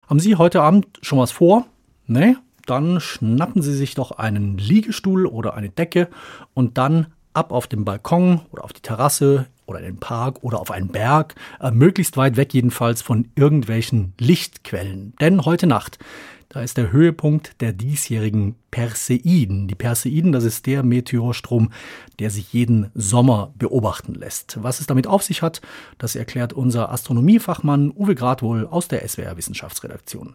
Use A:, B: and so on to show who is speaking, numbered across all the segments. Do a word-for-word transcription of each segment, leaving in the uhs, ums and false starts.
A: Haben Sie heute Abend schon was vor? Nee? Dann schnappen Sie sich doch einen Liegestuhl oder eine Decke und dann ab auf den Balkon oder auf die Terrasse oder in den Park oder auf einen Berg, äh, möglichst weit weg jedenfalls von irgendwelchen Lichtquellen. Denn heute Nacht, da ist der Höhepunkt der diesjährigen Perseiden. Die Perseiden, das ist der Meteorstrom, der sich jeden Sommer beobachten lässt. Was es damit auf sich hat, das erklärt unser Astronomiefachmann Uwe Gradwohl aus der S W R-Wissenschaftsredaktion.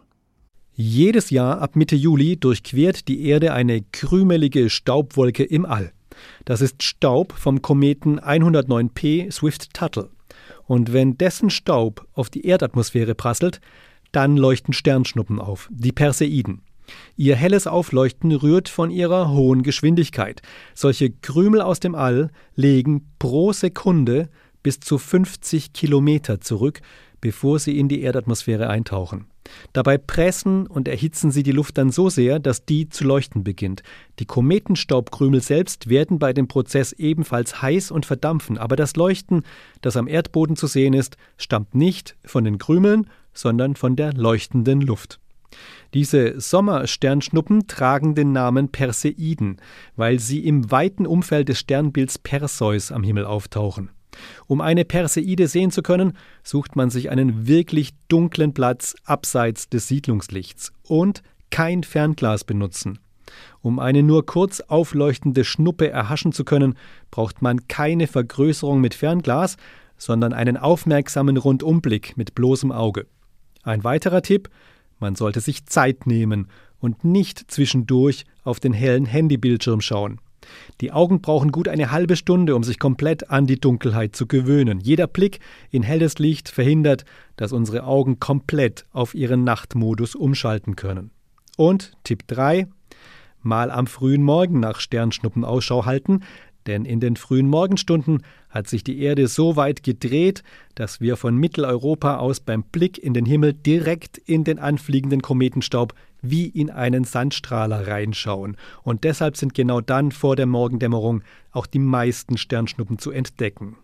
B: Jedes Jahr ab Mitte Juli durchquert die Erde eine krümelige Staubwolke im All. Das ist Staub vom Kometen hundertneun P Swift-Tuttle. Und wenn dessen Staub auf die Erdatmosphäre prasselt, dann leuchten Sternschnuppen auf, die Perseiden. Ihr helles Aufleuchten rührt von ihrer hohen Geschwindigkeit. Solche Krümel aus dem All legen pro Sekunde bis zu fünfzig Kilometer zurück, bevor sie in die Erdatmosphäre eintauchen. Dabei pressen und erhitzen sie die Luft dann so sehr, dass die zu leuchten beginnt. Die Kometenstaubkrümel selbst werden bei dem Prozess ebenfalls heiß und verdampfen, aber das Leuchten, das am Erdboden zu sehen ist, stammt nicht von den Krümeln, sondern von der leuchtenden Luft. Diese Sommersternschnuppen tragen den Namen Perseiden, weil sie im weiten Umfeld des Sternbilds Perseus am Himmel auftauchen. Um eine Perseide sehen zu können, sucht man sich einen wirklich dunklen Platz abseits des Siedlungslichts und kein Fernglas benutzen. Um eine nur kurz aufleuchtende Schnuppe erhaschen zu können, braucht man keine Vergrößerung mit Fernglas, sondern einen aufmerksamen Rundumblick mit bloßem Auge. Ein weiterer Tipp: Man sollte sich Zeit nehmen und nicht zwischendurch auf den hellen Handybildschirm schauen. Die Augen brauchen gut eine halbe Stunde, um sich komplett an die Dunkelheit zu gewöhnen. Jeder Blick in helles Licht verhindert, dass unsere Augen komplett auf ihren Nachtmodus umschalten können. Und Tipp drei: Mal am frühen Morgen nach Sternschnuppen Ausschau halten, denn in den frühen Morgenstunden hat sich die Erde so weit gedreht, dass wir von Mitteleuropa aus beim Blick in den Himmel direkt in den anfliegenden Kometenstaub wie in einen Sandstrahler reinschauen. Und deshalb sind genau dann vor der Morgendämmerung auch die meisten Sternschnuppen zu entdecken.